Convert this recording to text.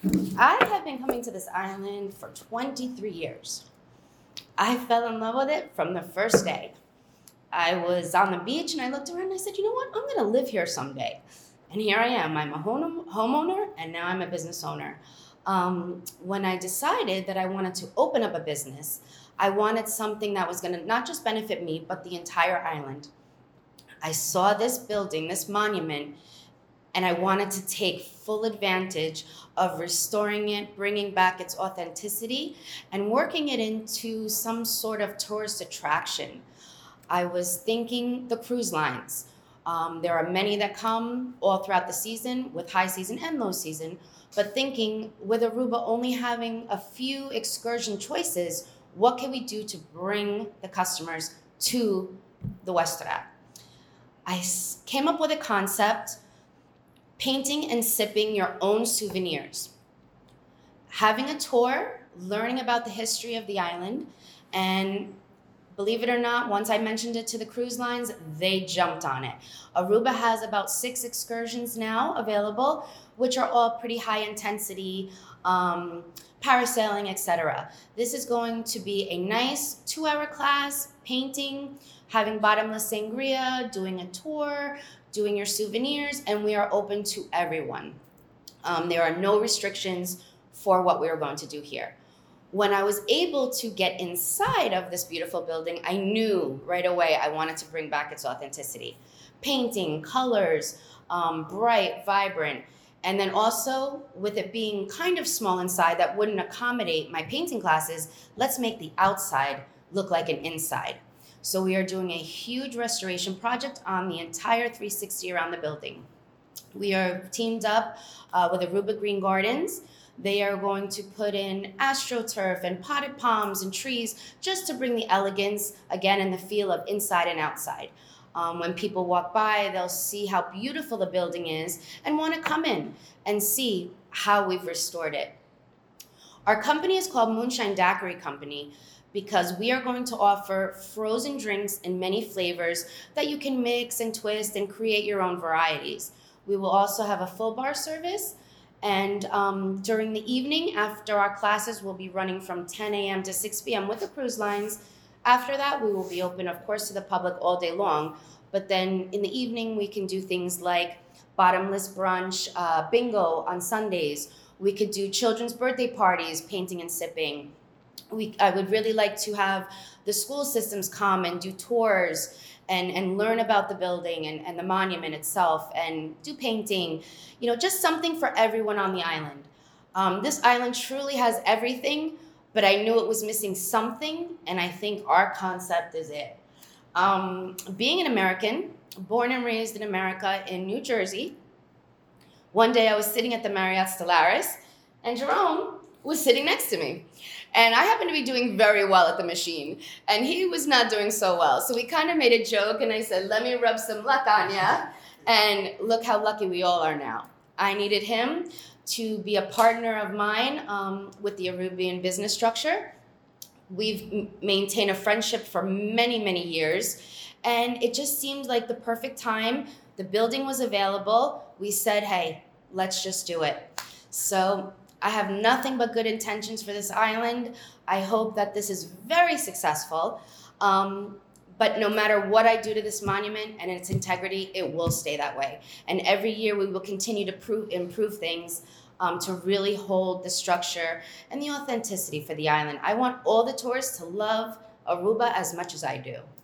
I have been coming to this island for 23 years. I fell in love with it from the first day. I was on the beach and I looked around and I said, you know what? I'm going to live here someday. And here I am. I'm a homeowner and now I'm a business owner. When I decided that I wanted to open up a business, I wanted something that was going to not just benefit me, but the entire island. I saw this building, this monument, and I wanted to take full advantage of restoring it, bringing back its authenticity, and working it into some sort of tourist attraction. I was thinking the cruise lines. There are many that come all throughout the season with high season and low season, but thinking with Aruba only having a few excursion choices, what can we do to bring the customers to the Western? Came up with a concept, painting and sipping your own souvenirs. Having a tour, learning about the history of the island, and believe it or not, once I mentioned it to the cruise lines, they jumped on it. Aruba has about 6 excursions now available, which are all pretty high intensity, parasailing, etc. This is going to be a nice 2-hour class, painting, having bottomless sangria, doing a tour, doing your souvenirs, and we are open to everyone. There are no restrictions for what we are going to do here. When I was able to get inside of this beautiful building, I knew right away I wanted to bring back its authenticity. Painting, colors, bright, vibrant. And then also, with it being kind of small inside that wouldn't accommodate my painting classes, let's make the outside look like an inside. So we are doing a huge restoration project on the entire 360 around the building. We are teamed up with Aruba Green Gardens. They are going to put in AstroTurf and potted palms and trees just to bring the elegance, again, and the feel of inside and outside. When people walk by, they'll see how beautiful the building is and want to come in and see how we've restored it. Our company is called Moonshine Daiquiri Company because we are going to offer frozen drinks in many flavors that you can mix and twist and create your own varieties. We will also have a full bar service. And during the evening, after our classes, we'll be running from 10 a.m. to 6 p.m. with the cruise lines. After that, we will be open, of course, to the public all day long. But then in the evening, we can do things like bottomless brunch, bingo on Sundays. We could do children's birthday parties, painting and sipping. I would really like to have the school systems come and do tours and learn about the building and the monument itself and do painting, just something for everyone on the island. This island truly has everything, but I knew it was missing something, and I think our concept is it. Being an American, born and raised in America in New Jersey, one day I was sitting at the Marriott Stellaris, and Jerome was sitting next to me. And I happened to be doing very well at the machine, and he was not doing so well. So we kind of made a joke, and I said, let me rub some luck on ya. And look how lucky we all are now. I needed him to be a partner of mine with the Arubian business structure. We've maintained a friendship for many, many years, and it just seemed like the perfect time. The building was available. We said, hey, let's just do it. So I have nothing but good intentions for this island. I hope that this is very successful. But no matter what I do to this monument and its integrity, it will stay that way. And every year we will continue to improve things to really hold the structure and the authenticity for the island. I want all the tourists to love Aruba as much as I do.